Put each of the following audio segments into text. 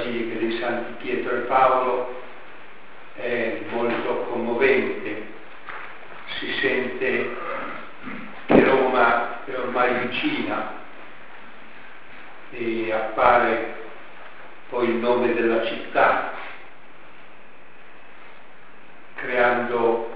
Basiliche dei Santi Pietro e Paolo è molto commovente. Si sente che Roma è ormai vicina e appare poi il nome della città, creando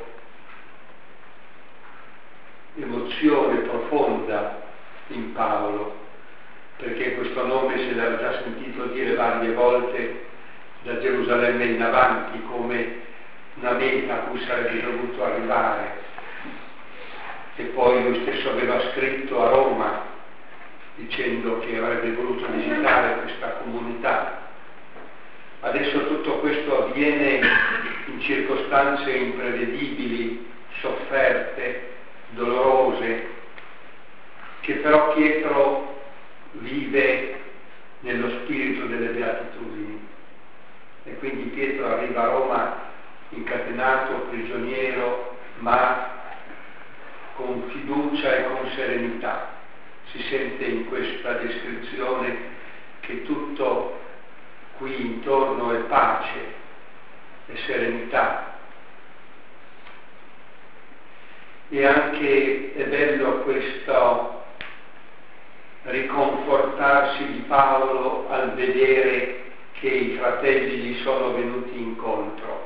emozione profonda in Paolo, perché questo nome se l'era già sentito dire varie volte da Gerusalemme in avanti come una meta a cui sarebbe dovuto arrivare, e poi lui stesso aveva scritto a Roma dicendo che avrebbe voluto visitare questa comunità. Adesso tutto questo avviene in circostanze imprevedibili, sofferte, dolorose, che però Pietro vive nello spirito delle beatitudini. E quindi Pietro arriva a Roma incatenato, prigioniero, ma con fiducia e con serenità. Si sente in questa descrizione che tutto qui intorno è pace e serenità. E anche è bello questo riconfortarsi di Paolo al vedere che i fratelli gli sono venuti incontro.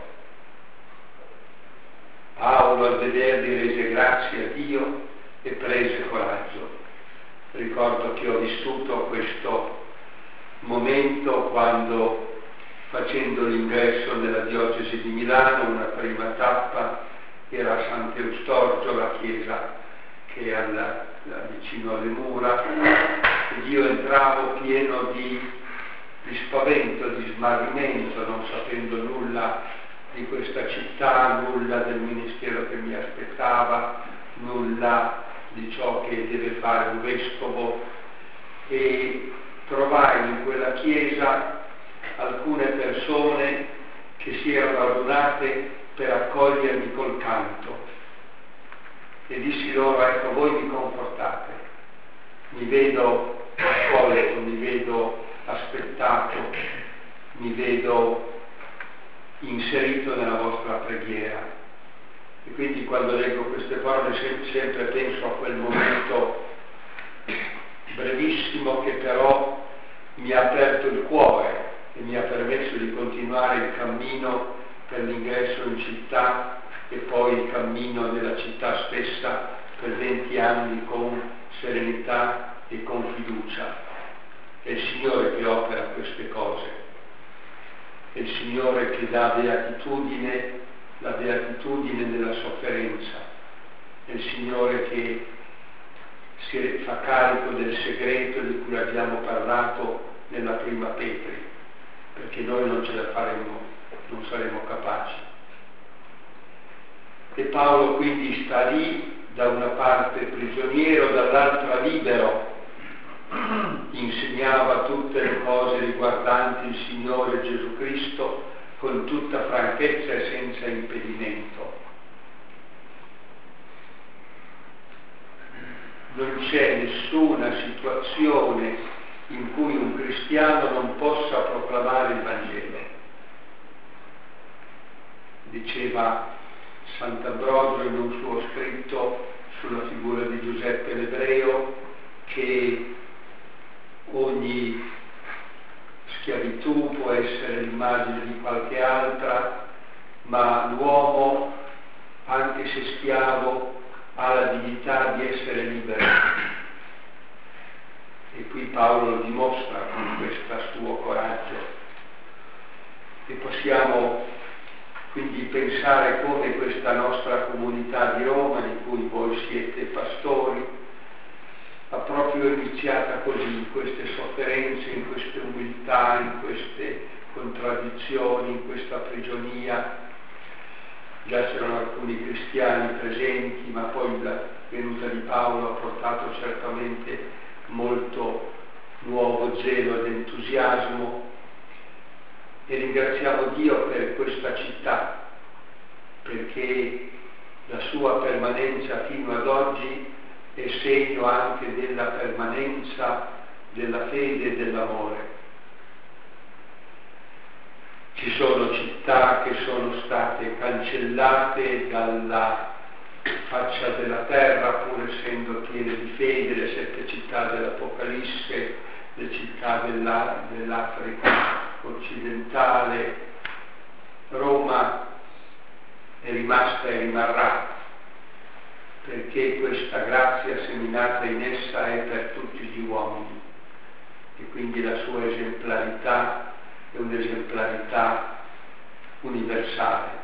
Paolo al vederli rese grazie a Dio e prese coraggio. Ricordo che ho vissuto questo momento quando, facendo l'ingresso nella diocesi di Milano, una prima tappa era a Sant'Eustorgio, la chiesa che è vicino alle mura, ed io entravo pieno di spavento, di smarrimento, non sapendo nulla di questa città, nulla del ministero che mi aspettava, nulla di ciò che deve fare un vescovo, e trovai in quella chiesa alcune persone che si erano radunate per accogliermi col canto, e dissi loro: ecco, voi mi confortate, mi vedo accolto, mi vedo aspettato, mi vedo inserito nella vostra preghiera. E quindi quando leggo queste parole sempre penso a quel momento brevissimo che però mi ha aperto il cuore e mi ha permesso di continuare il cammino per l'ingresso in città e poi il cammino nella città stessa per 20 anni con serenità e con fiducia. È il Signore che opera queste cose, è il Signore che dà beatitudine, la beatitudine nella sofferenza, è il Signore che si fa carico del segreto di cui abbiamo parlato nella prima Petri, perché noi non ce la faremo, non saremo capaci. E Paolo quindi sta lì, da una parte prigioniero, dall'altra libero, insegnava tutte le cose riguardanti il Signore Gesù Cristo con tutta franchezza e senza impedimento. Non c'è nessuna situazione in cui un cristiano non possa proclamare il Vangelo. Diceva Sant'Ambrogio in un suo scritto sulla figura di Giuseppe l'Ebreo che ogni schiavitù può essere l'immagine di qualche altra, ma l'uomo, anche se schiavo, ha la dignità di essere libero. E qui Paolo lo dimostra con questo suo coraggio. E possiamo quindi pensare come questa nostra comunità di Roma, di cui voi siete pastori, ha proprio iniziata così, in queste sofferenze, in queste umiltà, in queste contraddizioni, in questa prigionia. Già c'erano alcuni cristiani presenti, ma poi la venuta di Paolo ha portato certamente molto nuovo zelo ed entusiasmo, e ringraziamo Dio per questa città, perché la sua permanenza fino ad oggi è segno anche della permanenza della fede e dell'amore. Ci sono città che sono state cancellate dalla faccia della terra, pur essendo piene di fede, le 7 città dell'Apocalisse, le città dell'Africa occidentale. Roma è rimasta e rimarrà, perché questa grazia seminata in essa è per tutti gli uomini, e quindi la sua esemplarità è un'esemplarità universale.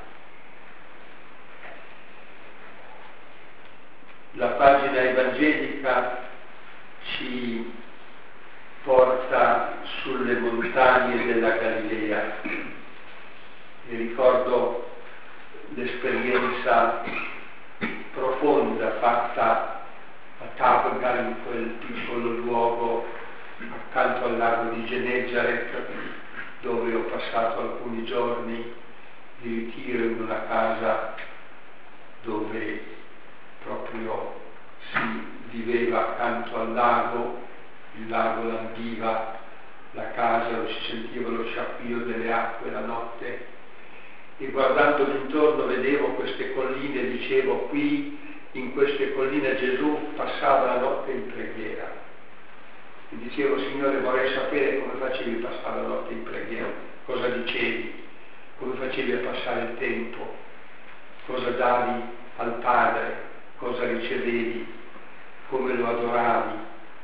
La pagina evangelica ci porta sulle montagne della Galilea e ricordo l'esperienza profonda fatta a Tabga, in quel piccolo luogo accanto al lago di Genezareth, dove ho passato alcuni giorni di ritiro in una casa dove proprio si viveva accanto al lago, il lago lambiva la casa, dove si sentiva lo sciacquio delle acque la notte, e guardandomi intorno vedevo queste colline, dicevo, qui in queste colline Gesù passava la notte in preghiera, e dicevo, Signore, vorrei sapere come facevi a passare la notte in preghiera, cosa dicevi, come facevi a passare il tempo, cosa davi al Padre, cosa ricevevi, come lo adoravi.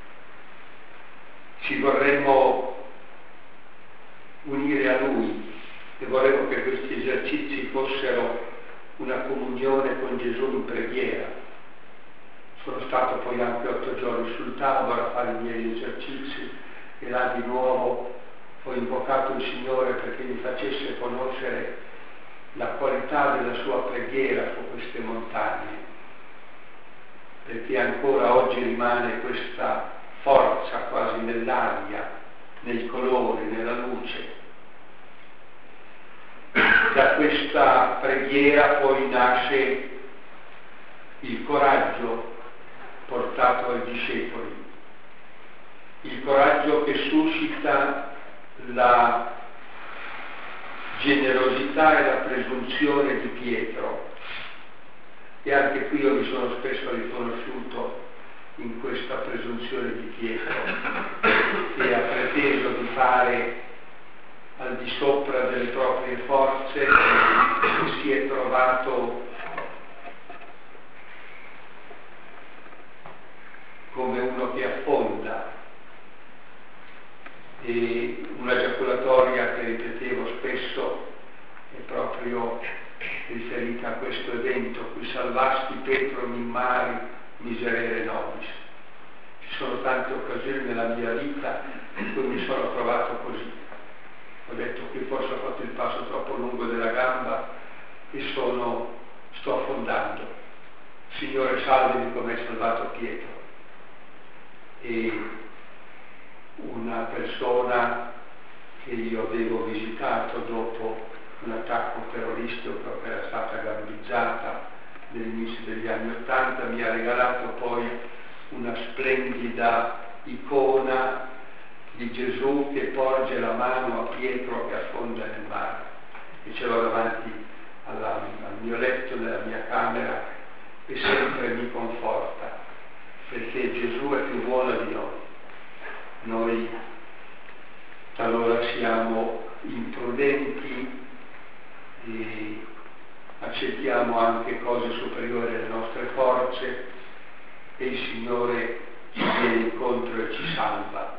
Ci vorremmo unire a Lui e vorremmo che questi esercizi fossero una comunione con Gesù in preghiera. Sono stato poi anche 8 giorni sul Tabor a fare i miei esercizi e là di nuovo ho invocato il Signore perché mi facesse conoscere la qualità della sua preghiera su queste montagne, perché ancora oggi rimane questa forza quasi nell'aria, nei colori, nella luce. Da questa preghiera poi nasce il coraggio portato ai discepoli, il coraggio che suscita la generosità e la presunzione di Pietro. E anche qui io mi sono spesso riconosciuto in questa presunzione di Pietro, che ha preteso di fare al di sopra delle proprie forze e si è trovato come uno che affonda. E una giaculatoria che ripetevo spesso è proprio riferita a questo evento: qui salvasti Petrum in mari miserere nobis. Ci sono tante occasioni nella mia vita in cui mi sono trovato così. Ho detto che forse ho fatto il passo troppo lungo della gamba e sto affondando. Signore, salvami come hai salvato Pietro. E una persona che io avevo visitato dopo un attacco terroristico che era stata gambizzata all'inizio degli anni '80, mi ha regalato poi una splendida icona di Gesù che porge la mano a Pietro che affonda nel mare, e ce l'ho davanti al mio letto nella mia camera e sempre mi conforta, perché Gesù è più buono di noi. Noi talora siamo imprudenti e accettiamo anche cose superiori alle nostre forze, e il Signore ci viene incontro e ci salva.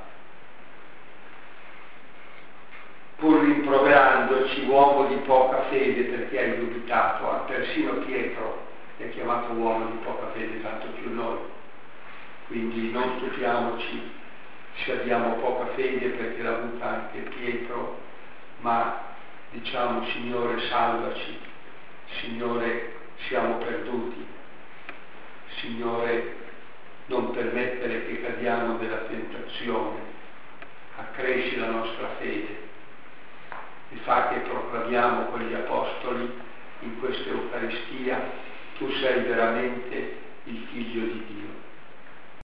Pur rimproverandoci, uomo di poca fede, perché hai dubitato, persino Pietro è chiamato uomo di poca fede, tanto più noi. Quindi non stupiamoci se abbiamo poca fede, perché l'ha avuta anche Pietro, ma diciamo: Signore, salvaci, Signore, siamo perduti, Signore, non permettere che cadiamo nella tentazione, accresci la nostra fede e fa che proclamiamo con gli apostoli in questa Eucaristia: tu sei veramente il Figlio di Dio.